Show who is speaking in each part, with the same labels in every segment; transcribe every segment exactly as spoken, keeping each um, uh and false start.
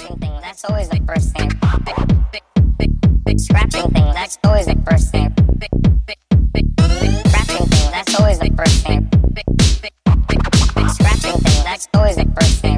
Speaker 1: Scratching thing, that's always the first thing. Scratching thing, that's always the first thing. Scratching thing, that's always the first thing. Scratching thing, that's always the first thing.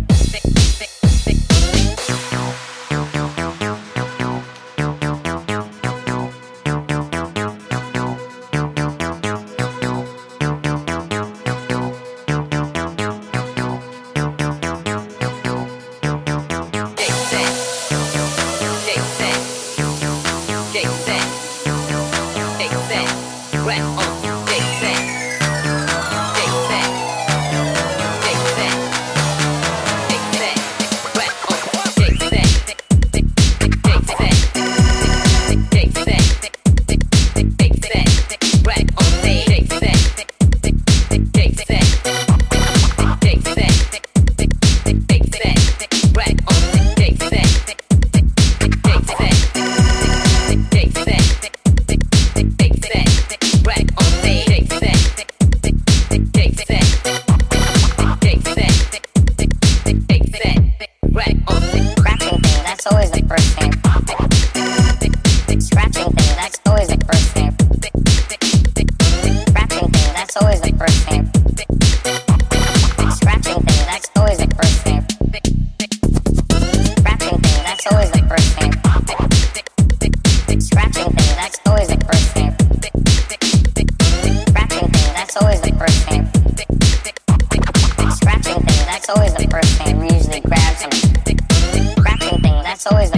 Speaker 1: That's always